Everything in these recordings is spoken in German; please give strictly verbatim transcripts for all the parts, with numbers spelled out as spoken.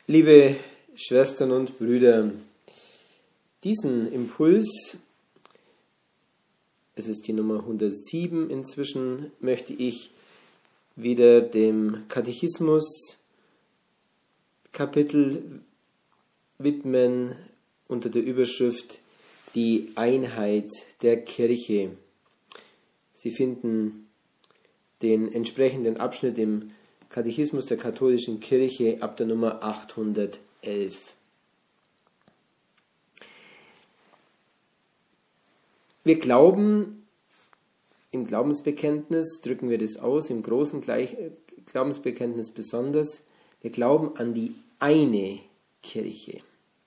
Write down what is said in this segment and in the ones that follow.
Liebe Schwestern und Brüder, diesen Impuls, es ist die Nummer hundertsieben inzwischen, möchte ich wieder dem Katechismus Kapitel widmen unter der Überschrift Die Einheit der Kirche. Sie finden den entsprechenden Abschnitt im Katechismus der katholischen Kirche ab der Nummer achthundertelf. Wir glauben, im Glaubensbekenntnis drücken wir das aus, im großen Gleich- Glaubensbekenntnis besonders, wir glauben an die eine Kirche.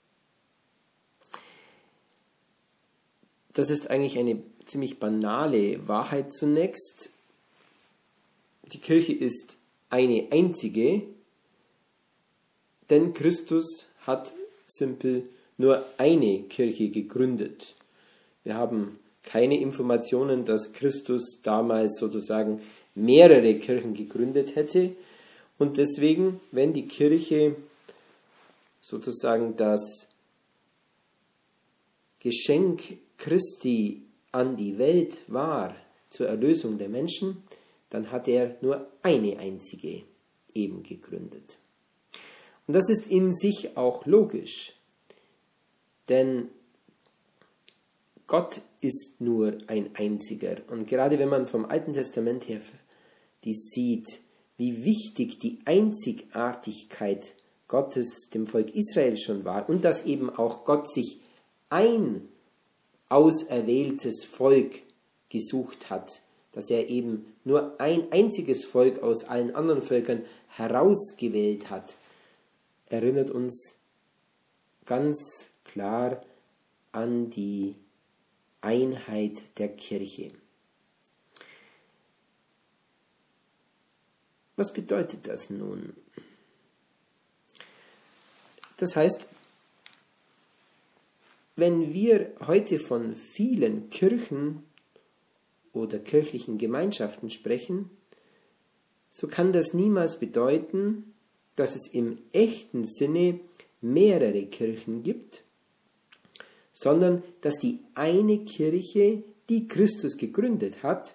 Das ist eigentlich eine ziemlich banale Wahrheit zunächst. Die Kirche ist eine einzige, denn Christus hat simpel nur eine Kirche gegründet. Wir haben keine Informationen, dass Christus damals sozusagen mehrere Kirchen gegründet hätte. Und deswegen, wenn die Kirche sozusagen das Geschenk Christi an die Welt war zur Erlösung der Menschen, dann hat er nur eine einzige eben gegründet. Und das ist in sich auch logisch, denn Gott ist nur ein einziger. Und gerade wenn man vom Alten Testament her dies sieht, wie wichtig die Einzigartigkeit Gottes dem Volk Israel schon war und dass eben auch Gott sich ein auserwähltes Volk gesucht hat, dass er eben nur ein einziges Volk aus allen anderen Völkern herausgewählt hat, erinnert uns ganz klar an die Einheit der Kirche. Was bedeutet das nun? Das heißt, wenn wir heute von vielen Kirchen oder kirchlichen Gemeinschaften sprechen, so kann das niemals bedeuten, dass es im echten Sinne mehrere Kirchen gibt, sondern dass die eine Kirche, die Christus gegründet hat,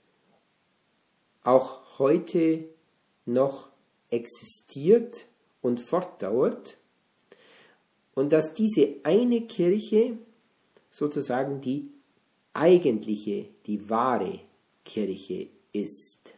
auch heute noch existiert und fortdauert und dass diese eine Kirche sozusagen die eigentliche, die wahre Kirche ist.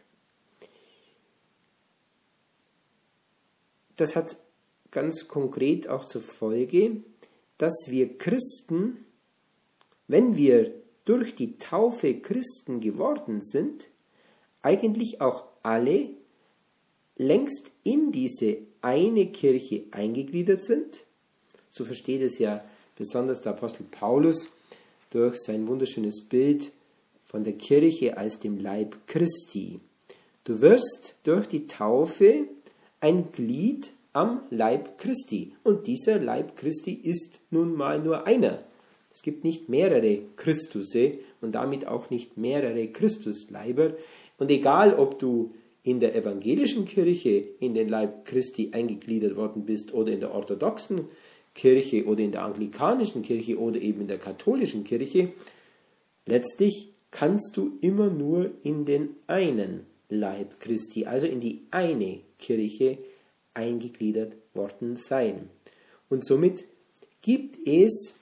Das hat ganz konkret auch zur Folge, dass wir Christen, wenn wir durch die Taufe Christen geworden sind, eigentlich auch alle längst in diese eine Kirche eingegliedert sind. So versteht es ja besonders der Apostel Paulus durch sein wunderschönes Bild von der Kirche als dem Leib Christi. Du wirst durch die Taufe ein Glied am Leib Christi. Und dieser Leib Christi ist nun mal nur einer. Es gibt nicht mehrere Christusse und damit auch nicht mehrere Christusleiber. Und egal, ob du in der evangelischen Kirche in den Leib Christi eingegliedert worden bist oder in der orthodoxen Kirche oder in der anglikanischen Kirche oder eben in der katholischen Kirche, letztlich kannst du immer nur in den einen Leib Christi, also in die eine Kirche eingegliedert worden sein. Und somit gibt es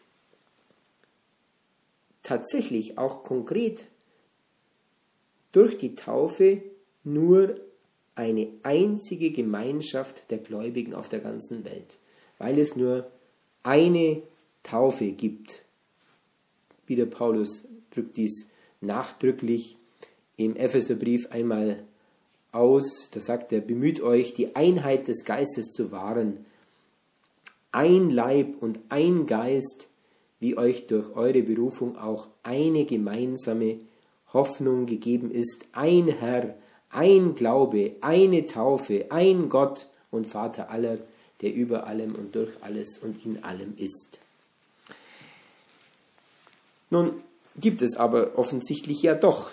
tatsächlich auch konkret durch die Taufe nur eine einzige Gemeinschaft der Gläubigen auf der ganzen Welt, weil es nur eine Taufe gibt. Wie der Paulus drückt dies nachdrücklich im Epheserbrief einmal aus. Da sagt er, bemüht euch, die Einheit des Geistes zu wahren. Ein Leib und ein Geist, wie euch durch eure Berufung auch eine gemeinsame Hoffnung gegeben ist. Ein Herr, ein Glaube, eine Taufe, ein Gott und Vater aller, der über allem und durch alles und in allem ist. Nun gibt es aber offensichtlich ja doch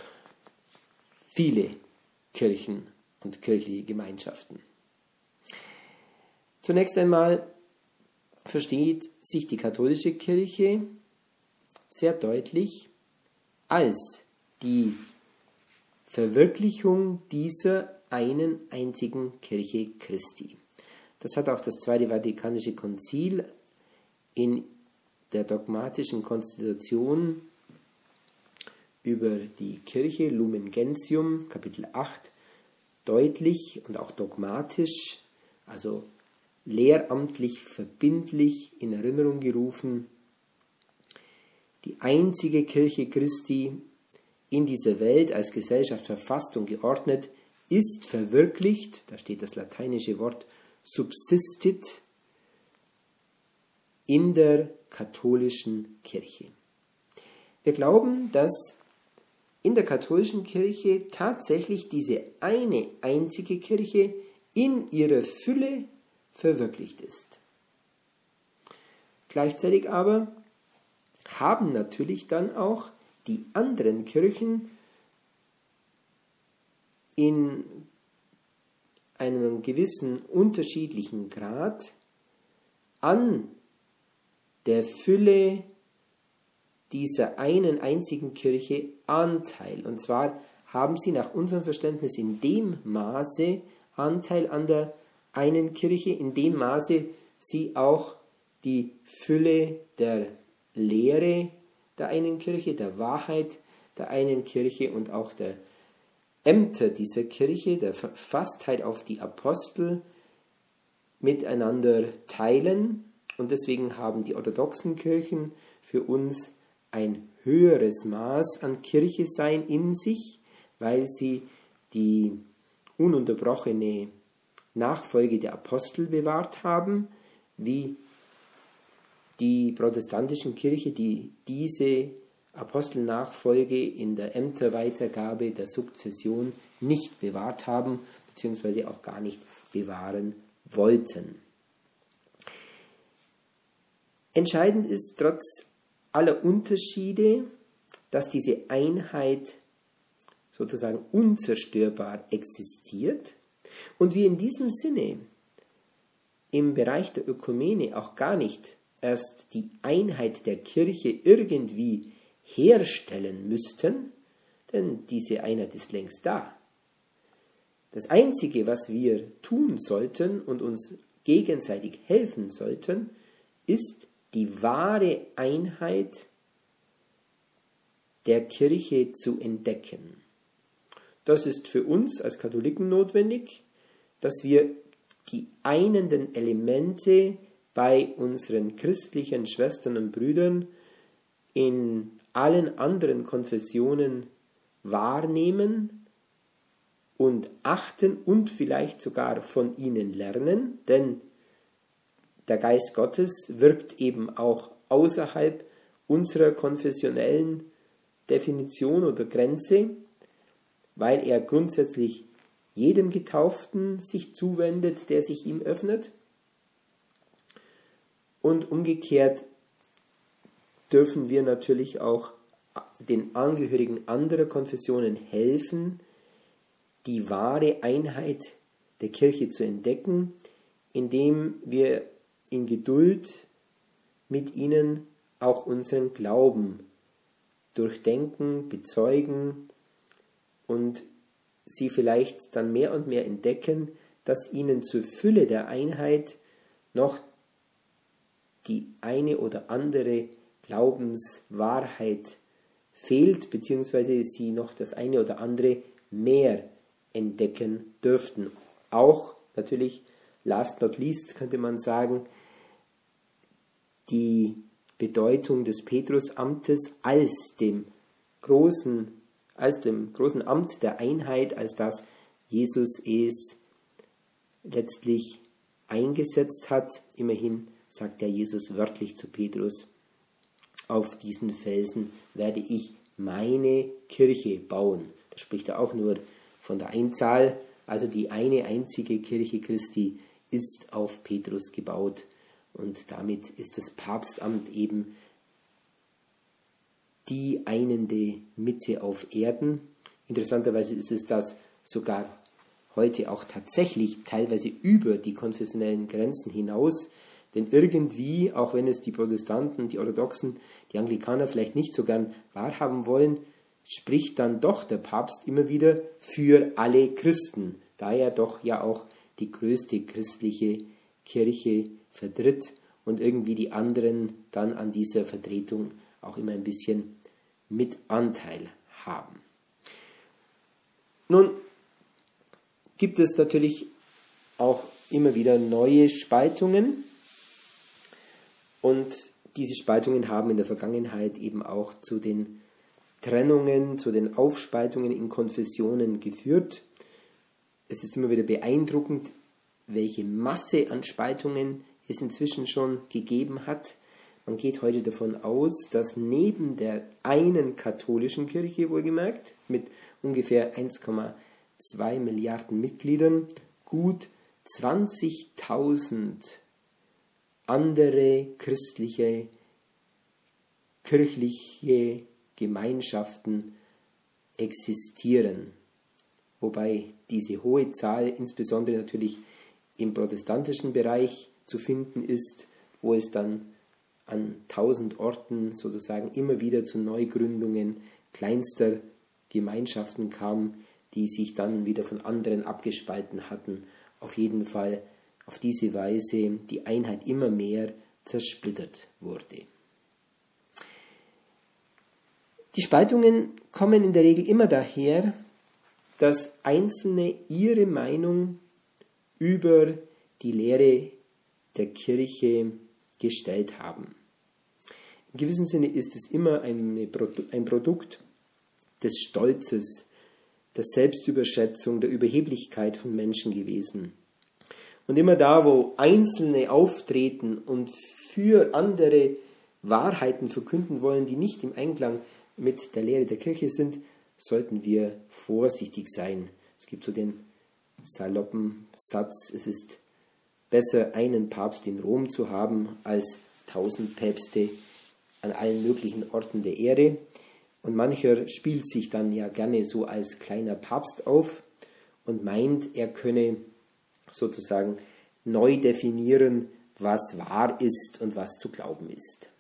viele Kirchen und kirchliche Gemeinschaften. Zunächst einmal versteht sich die katholische Kirche sehr deutlich als die Verwirklichung dieser einen einzigen Kirche Christi. Das hat auch das Zweite Vatikanische Konzil in der dogmatischen Konstitution über die Kirche, Lumen Gentium, Kapitel acht, deutlich und auch dogmatisch, also lehramtlich, verbindlich in Erinnerung gerufen. Die einzige Kirche Christi in dieser Welt als Gesellschaft verfasst und geordnet ist verwirklicht, da steht das lateinische Wort subsistit, in der katholischen Kirche. Wir glauben, dass in der katholischen Kirche tatsächlich diese eine einzige Kirche in ihrer Fülle verwirklicht ist. Gleichzeitig aber haben natürlich dann auch die anderen Kirchen in einem gewissen unterschiedlichen Grad an der Fülle dieser einen einzigen Kirche Anteil. Und zwar haben sie nach unserem Verständnis in dem Maße Anteil an der einen Kirche, in dem Maße sie auch die Fülle der Lehre der einen Kirche, der Wahrheit der einen Kirche und auch der Ämter dieser Kirche, der Verfasstheit auf die Apostel miteinander teilen. Und deswegen haben die orthodoxen Kirchen für uns ein höheres Maß an Kirche sein in sich, weil sie die ununterbrochene Nachfolge der Apostel bewahrt haben, wie die protestantischen Kirche, die diese Apostelnachfolge in der Ämterweitergabe der Sukzession nicht bewahrt haben, beziehungsweise auch gar nicht bewahren wollten. Entscheidend ist trotz aller Unterschiede, dass diese Einheit sozusagen unzerstörbar existiert und wir in diesem Sinne im Bereich der Ökumene auch gar nicht erst die Einheit der Kirche irgendwie herstellen müssten, denn diese Einheit ist längst da. Das Einzige, was wir tun sollten und uns gegenseitig helfen sollten, ist die wahre Einheit der Kirche zu entdecken. Das ist für uns als Katholiken notwendig, dass wir die einenden Elemente bei unseren christlichen Schwestern und Brüdern in allen anderen Konfessionen wahrnehmen und achten und vielleicht sogar von ihnen lernen, denn der Geist Gottes wirkt eben auch außerhalb unserer konfessionellen Definition oder Grenze, weil er grundsätzlich jedem Getauften sich zuwendet, der sich ihm öffnet. Und umgekehrt dürfen wir natürlich auch den Angehörigen anderer Konfessionen helfen, die wahre Einheit der Kirche zu entdecken, indem wir in Geduld mit ihnen auch unseren Glauben durchdenken, bezeugen und sie vielleicht dann mehr und mehr entdecken, dass ihnen zur Fülle der Einheit noch die eine oder andere Glaubenswahrheit fehlt, beziehungsweise sie noch das eine oder andere mehr entdecken dürften. Auch natürlich, last not least, könnte man sagen, die Bedeutung des Petrusamtes als dem großen, als dem großen Amt der Einheit, als das Jesus es letztlich eingesetzt hat. Immerhin sagt ja Jesus wörtlich zu Petrus: Auf diesen Felsen werde ich meine Kirche bauen. Da spricht er auch nur von der Einzahl, also die eine einzige Kirche Christi ist auf Petrus gebaut. Und damit ist das Papstamt eben die einende Mitte auf Erden. Interessanterweise ist es das sogar heute auch tatsächlich teilweise über die konfessionellen Grenzen hinaus. Denn irgendwie, auch wenn es die Protestanten, die Orthodoxen, die Anglikaner vielleicht nicht so gern wahrhaben wollen, spricht dann doch der Papst immer wieder für alle Christen, da er doch ja auch die größte christliche Kirche vertritt und irgendwie die anderen dann an dieser Vertretung auch immer ein bisschen mit Anteil haben. Nun gibt es natürlich auch immer wieder neue Spaltungen und diese Spaltungen haben in der Vergangenheit eben auch zu den Trennungen, zu den Aufspaltungen in Konfessionen geführt. Es ist immer wieder beeindruckend, welche Masse an Spaltungen es inzwischen schon gegeben hat. Man geht heute davon aus, dass neben der einen katholischen Kirche, wohlgemerkt, mit ungefähr eins Komma zwei Milliarden Mitgliedern, gut zwanzigtausend andere christliche, kirchliche Gemeinschaften existieren. Wobei diese hohe Zahl insbesondere natürlich im protestantischen Bereich zu finden ist, wo es dann an tausend Orten sozusagen immer wieder zu Neugründungen kleinster Gemeinschaften kam, die sich dann wieder von anderen abgespalten hatten. Auf jeden Fall auf diese Weise die Einheit immer mehr zersplittert wurde. Die Spaltungen kommen in der Regel immer daher, dass Einzelne ihre Meinung über die Lehre der Kirche gestellt haben. In gewissem Sinne ist es immer eine, ein Produkt des Stolzes, der Selbstüberschätzung, der Überheblichkeit von Menschen gewesen. Und immer da, wo Einzelne auftreten und für andere Wahrheiten verkünden wollen, die nicht im Einklang mit der Lehre der Kirche sind, sollten wir vorsichtig sein. Es gibt so den saloppen Satz, es ist besser, einen Papst in Rom zu haben, als tausend Päpste an allen möglichen Orten der Erde. Und mancher spielt sich dann ja gerne so als kleiner Papst auf und meint, er könne sozusagen neu definieren, was wahr ist und was zu glauben ist.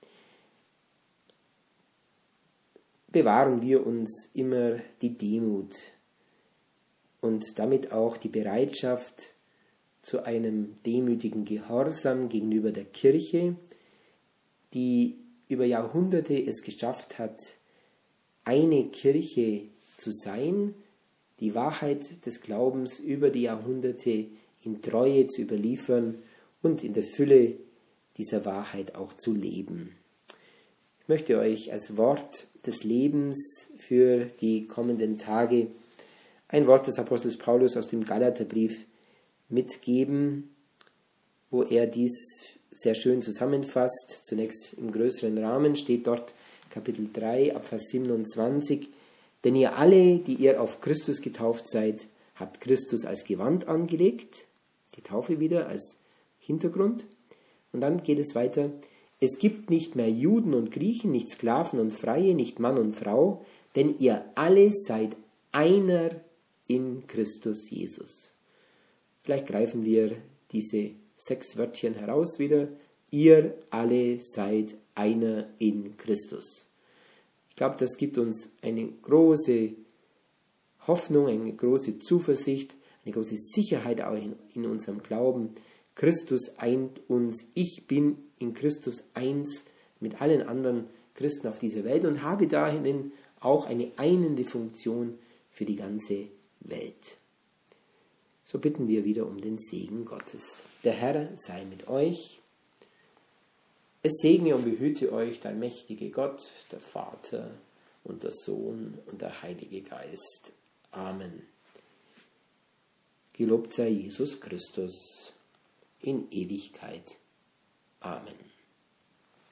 Bewahren wir uns immer die Demut und damit auch die Bereitschaft zu einem demütigen Gehorsam gegenüber der Kirche, die über Jahrhunderte es geschafft hat, eine Kirche zu sein, die Wahrheit des Glaubens über die Jahrhunderte in Treue zu überliefern und in der Fülle dieser Wahrheit auch zu leben. Ich möchte euch als Wort des Lebens für die kommenden Tage ein Wort des Apostels Paulus aus dem Galaterbrief mitgeben, wo er dies sehr schön zusammenfasst. Zunächst im größeren Rahmen steht dort Kapitel drei, Abvers siebenundzwanzig. Denn ihr alle, die ihr auf Christus getauft seid, habt Christus als Gewand angelegt. Die Taufe wieder als Hintergrund. Und dann geht es weiter. Es gibt nicht mehr Juden und Griechen, nicht Sklaven und Freie, nicht Mann und Frau, denn ihr alle seid einer in Christus Jesus. Vielleicht greifen wir diese sechs Wörtchen heraus wieder. Ihr alle seid einer in Christus. Ich glaube, das gibt uns eine große Hoffnung, eine große Zuversicht, eine große Sicherheit auch in, in unserem Glauben. Christus eint uns. Ich bin in Christus eins mit allen anderen Christen auf dieser Welt und habe dahin auch eine einende Funktion für die ganze Welt. So bitten wir wieder um den Segen Gottes. Der Herr sei mit euch. Es segne und behüte euch der mächtige Gott, der Vater und der Sohn und der Heilige Geist. Amen. Gelobt sei Jesus Christus in Ewigkeit. Amen.